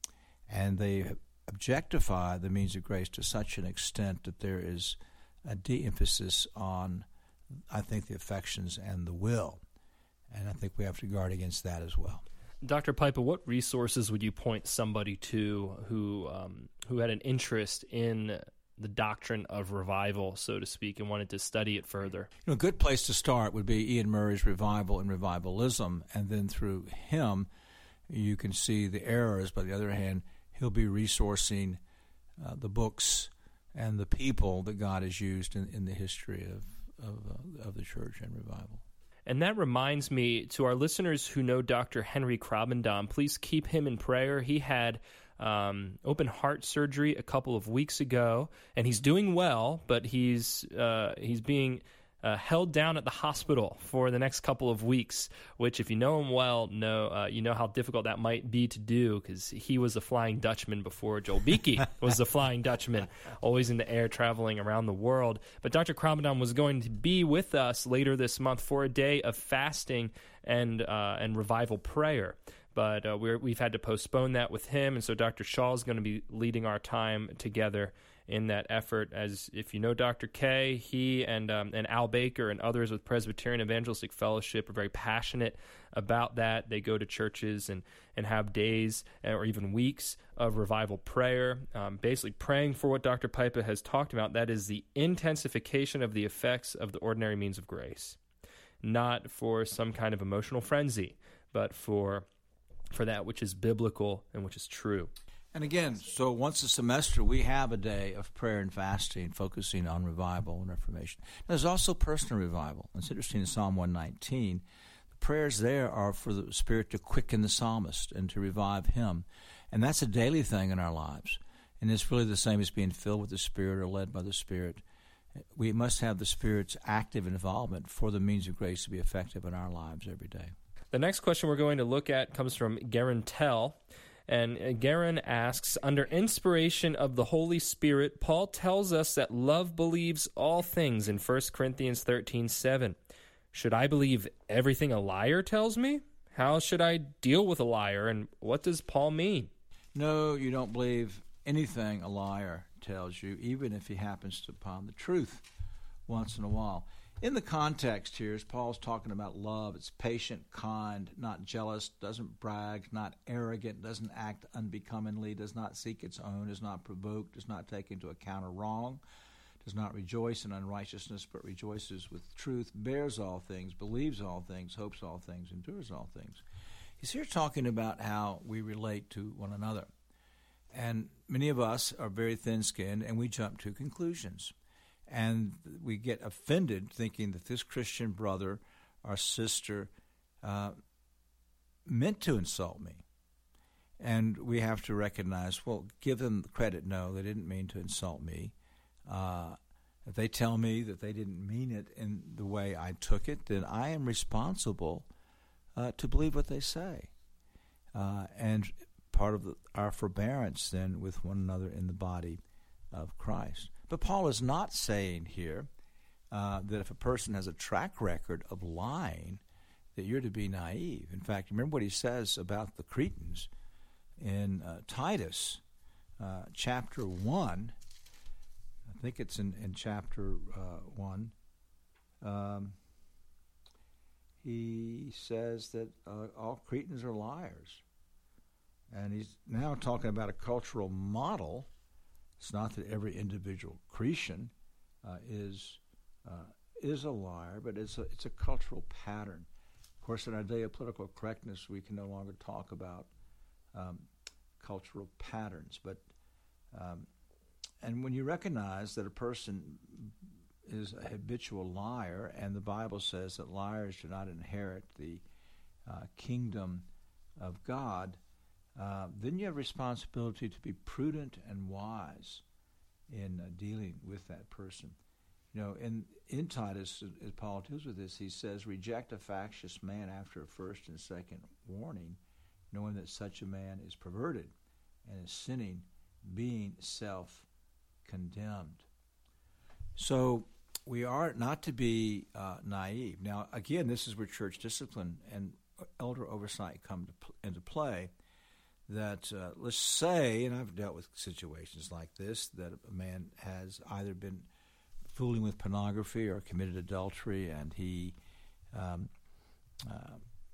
And they objectify the means of grace to such an extent that there is a de-emphasis on, I think, the affections and the will. And I think we have to guard against that as well. Doctor Pipa, what resources would you point somebody to who um, who had an interest in the doctrine of revival, so to speak, and wanted to study it further? You know, a good place to start would be Ian Murray's Revival and Revivalism, and then through him you can see the errors. But on the other hand, he'll be resourcing uh, the books and the people that God has used in, in the history of of, uh, of the church and revival. And that reminds me, to our listeners who know Doctor Henry Krabbendam, please keep him in prayer. He had Um, open heart surgery a couple of weeks ago, and he's doing well, but he's uh, he's being uh, held down at the hospital for the next couple of weeks, which, if you know him well, know uh, you know how difficult that might be to do, because he was a Flying Dutchman before Joel Beakey was the Flying Dutchman, always in the air traveling around the world. But Doctor Krabbendam was going to be with us later this month for a day of fasting and uh, and revival prayer. But uh, we're, we've had to postpone that with him, and so Doctor Shaw is going to be leading our time together in that effort. As if you know Doctor K, he and um, and Al Baker and others with Presbyterian Evangelistic Fellowship are very passionate about that. They go to churches and, and have days or even weeks of revival prayer, um, basically praying for what Doctor Pipa has talked about. That is the intensification of the effects of the ordinary means of grace, not for some kind of emotional frenzy, but for for that which is biblical and which is true. And again, so once a semester, we have a day of prayer and fasting focusing on revival and reformation. There's also personal revival. It's interesting in Psalm one nineteen, the prayers there are for the Spirit to quicken the psalmist and to revive him. And that's a daily thing in our lives. And it's really the same as being filled with the Spirit or led by the Spirit. We must have the Spirit's active involvement for the means of grace to be effective in our lives every day. The next question we're going to look at comes from Garen Tell. And Garen asks, under inspiration of the Holy Spirit, Paul tells us that love believes all things in First Corinthians thirteen seven. Should I believe everything a liar tells me? How should I deal with a liar, and what does Paul mean? No, you don't believe anything a liar tells you, even if he happens to upon the truth once in a while. In the context here, as Paul's talking about love, it's patient, kind, not jealous, doesn't brag, not arrogant, doesn't act unbecomingly, does not seek its own, is not provoked, does not take into account a wrong, does not rejoice in unrighteousness, but rejoices with truth, bears all things, believes all things, hopes all things, endures all things. He's here talking about how we relate to one another. And many of us are very thin-skinned, and we jump to conclusions. And we get offended thinking that this Christian brother or sister uh, meant to insult me. And we have to recognize, well, give them the credit. No, they didn't mean to insult me. Uh, if they tell me that they didn't mean it in the way I took it, then I am responsible uh, to believe what they say. Uh, and part of the, our forbearance then with one another in the body of Christ. But Paul is not saying here uh, that if a person has a track record of lying, that you're to be naive. In fact, remember what he says about the Cretans in uh, Titus uh, chapter one. I think it's in, in chapter uh, one. Um, he says that uh, all Cretans are liars. And he's now talking about a cultural model. It's not that every individual Cretan uh, is uh, is a liar, but it's a, it's a cultural pattern. Of course, in our day of political correctness, we can no longer talk about um, cultural patterns. But um, and when you recognize that a person is a habitual liar, and the Bible says that liars do not inherit the uh, kingdom of God, uh, then you have responsibility to be prudent and wise in uh, dealing with that person. You know, in, in Titus, as Paul deals with this, he says, reject a factious man after a first and second warning, knowing that such a man is perverted and is sinning, being self-condemned. So we are not to be uh, naive. Now, again, this is where church discipline and elder oversight come to pl- into play. That uh, let's say, and I've dealt with situations like this, that a man has either been fooling with pornography or committed adultery, and he um, uh,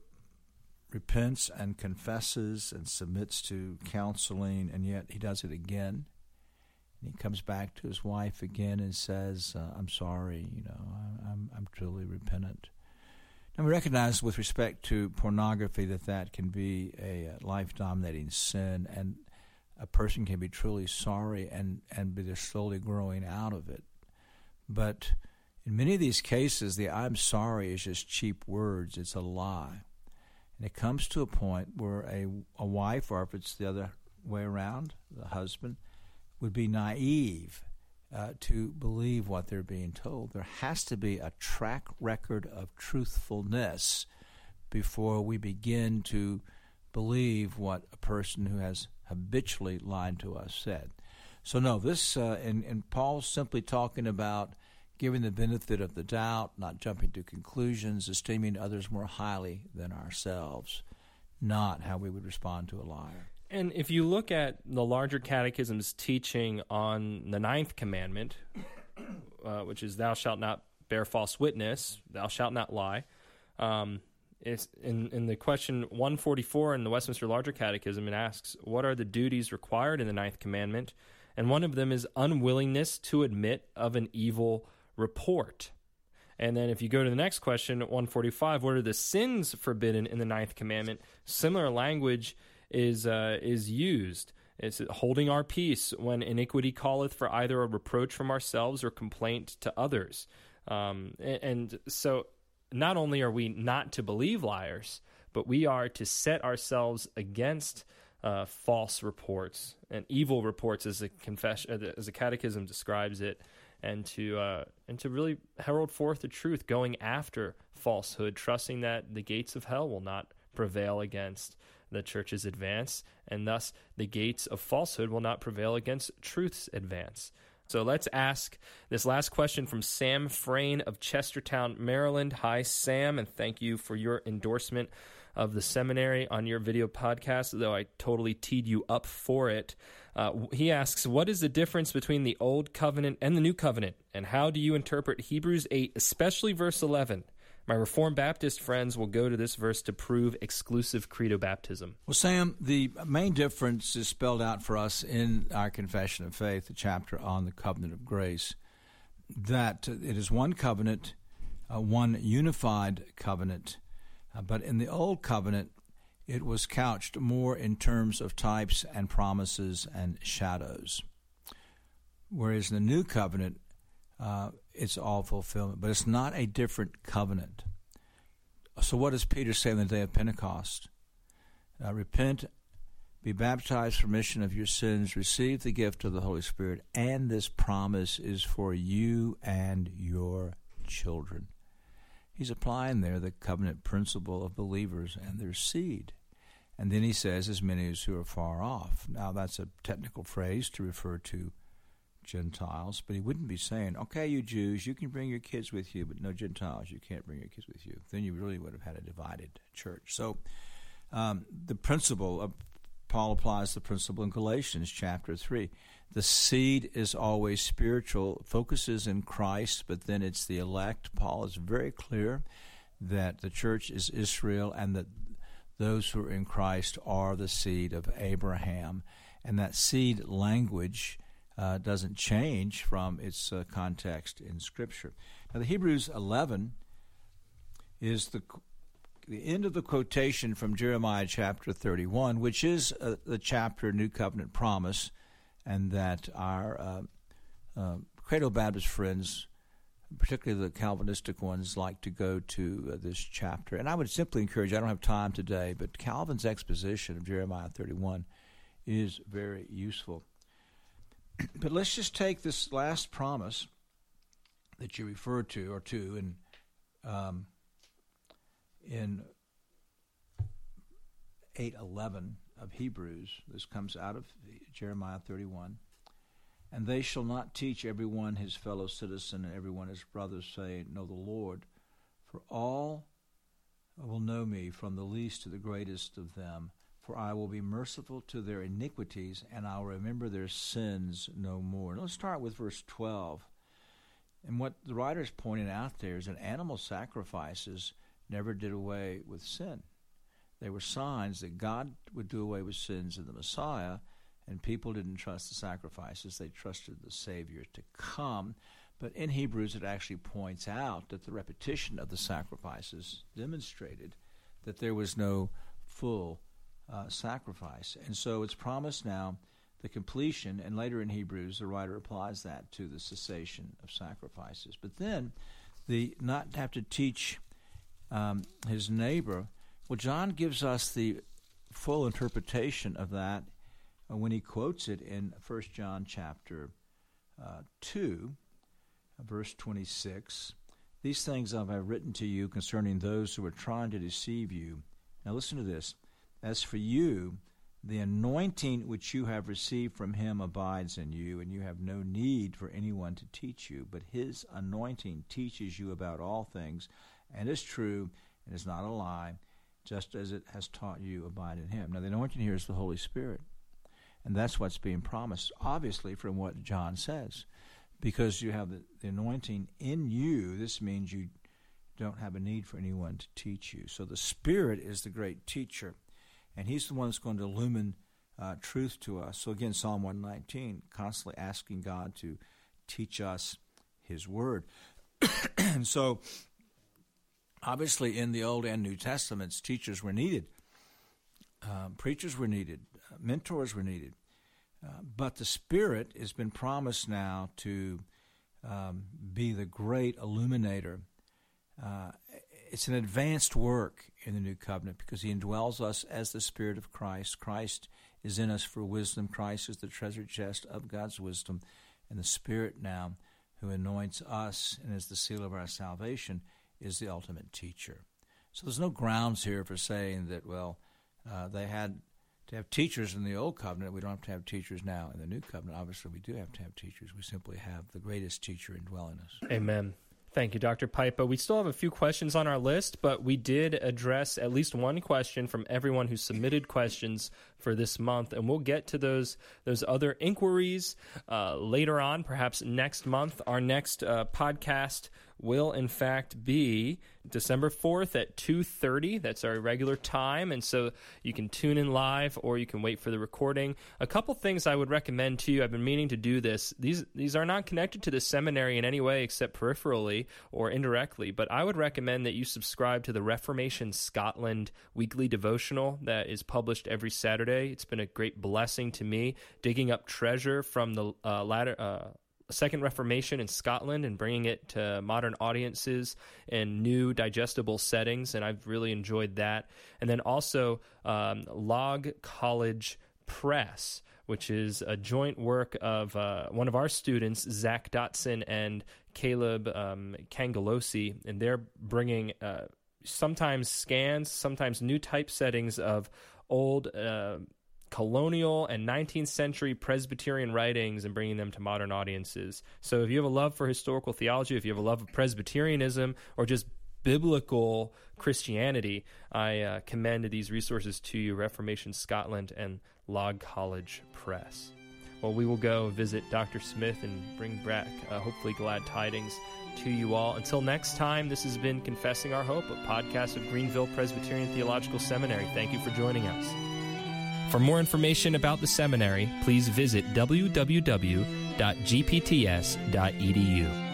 repents and confesses and submits to counseling, and yet he does it again. And he comes back to his wife again and says, uh, I'm sorry, you know, I, I'm, I'm truly repentant. And we recognize with respect to pornography that that can be a life-dominating sin, and a person can be truly sorry and, and be they're slowly growing out of it. But in many of these cases, the I'm sorry is just cheap words. It's a lie. And it comes to a point where a, a wife, or if it's the other way around, the husband, would be naive uh, to believe what they're being told. There has to be a track record of truthfulness before we begin to believe what a person who has habitually lied to us said. So no, this, uh, and, and Paul's simply talking about giving the benefit of the doubt, not jumping to conclusions, esteeming others more highly than ourselves, not how we would respond to a liar. And if you look at the larger catechism's teaching on the ninth commandment, uh, which is thou shalt not bear false witness, thou shalt not lie, um, it's in, in the question one forty-four in the Westminster Larger Catechism, it asks, what are the duties required in the ninth commandment? And one of them is unwillingness to admit of an evil report. And then if you go to the next question, one forty-five, what are the sins forbidden in the ninth commandment? Similar language is uh, is used. It's holding our peace when iniquity calleth for either a reproach from ourselves or complaint to others. Um, and, and so not only are we not to believe liars, but we are to set ourselves against uh, false reports and evil reports, as a confession, as a catechism describes it, and to uh, and to really herald forth the truth, going after falsehood, trusting that the gates of hell will not prevail against the church's advance, and thus the gates of falsehood will not prevail against truth's advance. So let's ask this last question from Sam Frayne of Chestertown, Maryland. Hi, Sam, and thank you for your endorsement of the seminary on your video podcast, though I totally teed you up for it. Uh, he asks, what is the difference between the Old Covenant and the New Covenant, and how do you interpret Hebrews eight, especially verse eleven? My Reformed Baptist friends will go to this verse to prove exclusive credo baptism. Well, Sam, the main difference is spelled out for us in our Confession of Faith, the chapter on the covenant of grace, that it is one covenant, uh, one unified covenant, uh, but in the Old Covenant, it was couched more in terms of types and promises and shadows, whereas in the New Covenant, uh, it's all fulfillment, but it's not a different covenant. So what does Peter say on the day of Pentecost? Uh, repent, be baptized for remission of your sins, receive the gift of the Holy Spirit, and this promise is for you and your children. He's applying there the covenant principle of believers and their seed. And then he says, as many as who are far off. Now, that's a technical phrase to refer to Gentiles, but he wouldn't be saying, okay, you Jews, you can bring your kids with you, but no Gentiles, you can't bring your kids with you. Then you really would have had a divided church. So um, the principle of Paul applies the principle in Galatians chapter three. The seed is always spiritual, focuses in Christ, but then it's the elect. Paul is very clear that the church is Israel and that those who are in Christ are the seed of Abraham. And that seed language uh, doesn't change from its uh, context in Scripture. Now, the Hebrews eleven is the the end of the quotation from Jeremiah chapter thirty-one, which is uh, the chapter New Covenant Promise, and that our uh, uh, Credo Baptist friends, particularly the Calvinistic ones, like to go to uh, this chapter. And I would simply encourage, I don't have time today, but Calvin's exposition of Jeremiah thirty-one is very useful. But let's just take this last promise that you referred to, or to, in um, in eight eleven of Hebrews. This comes out of Jeremiah thirty-one. And they shall not teach every one his fellow citizen and every one his brother, saying, Know the Lord, for all will know me, from the least to the greatest of them. For I will be merciful to their iniquities, and I will remember their sins no more. And let's start with verse twelve. And what the writer is pointing out there is that animal sacrifices never did away with sin. They were signs that God would do away with sins in the Messiah, and people didn't trust the sacrifices. They trusted the Savior to come. But in Hebrews, it actually points out that the repetition of the sacrifices demonstrated that there was no full uh, sacrifice. And so it's promised now the completion, and later in Hebrews, the writer applies that to the cessation of sacrifices. But then, the not have to teach um, his neighbor, well, John gives us the full interpretation of that when he quotes it in First John chapter uh, two, verse twenty-six. These things I have written to you concerning those who are trying to deceive you. Now listen to this. As for you, the anointing which you have received from him abides in you, and you have no need for anyone to teach you. But his anointing teaches you about all things, and is true, and is not a lie, just as it has taught you, abide in him. Now the anointing here is the Holy Spirit. And that's what's being promised, obviously, from what John says. Because you have the, the anointing in you, this means you don't have a need for anyone to teach you. So the Spirit is the great teacher, and he's the one that's going to illumine uh, truth to us. So again, Psalm one nineteen, constantly asking God to teach us his word. And so, obviously, in the Old and New Testaments, teachers were needed. Um, preachers were needed. Uh, mentors were needed. Uh, but the Spirit has been promised now to um, be the great illuminator. Uh, it's an advanced work in the New Covenant because he indwells us as the Spirit of Christ. Christ is in us for wisdom. Christ is the treasure chest of God's wisdom. And the Spirit now, who anoints us and is the seal of our salvation, is the ultimate teacher. So there's no grounds here for saying that, well, uh, they had to have teachers in the Old Covenant. We don't have to have teachers now in the New Covenant. Obviously, we do have to have teachers. We simply have the greatest teacher indwelling us. Amen. Thank you, Doctor Pipa. We still have a few questions on our list, but we did address at least one question from everyone who submitted questions for this month, and we'll get to those those other inquiries uh, later on, perhaps next month. Our next uh, podcast will, in fact, be December fourth at two thirty. That's our regular time, and so you can tune in live or you can wait for the recording. A couple things I would recommend to you. I've been meaning to do this. These these are not connected to the seminary in any way except peripherally or indirectly, but I would recommend that you subscribe to the Reformation Scotland weekly devotional that is published every Saturday. It's been a great blessing to me, digging up treasure from the uh, latter uh Second Reformation in Scotland and bringing it to modern audiences in new digestible settings, and I've really enjoyed that. And then also um, Log College Press, which is a joint work of uh, one of our students, Zach Dotson and Caleb um, Kangalosi, and they're bringing uh, sometimes scans, sometimes new typesettings of old uh colonial and nineteenth century Presbyterian writings and bringing them to modern audiences. So if you have a love for historical theology, if you have a love of Presbyterianism, or just biblical Christianity, I uh, commend these resources to you, Reformation Scotland and Log College Press. Well, we will go visit Doctor Smith and bring back, uh, hopefully, glad tidings to you all. Until next time, this has been Confessing Our Hope, a podcast of Greenville Presbyterian Theological Seminary. Thank you for joining us. For more information about the seminary, please visit w w w dot g p t s dot e d u.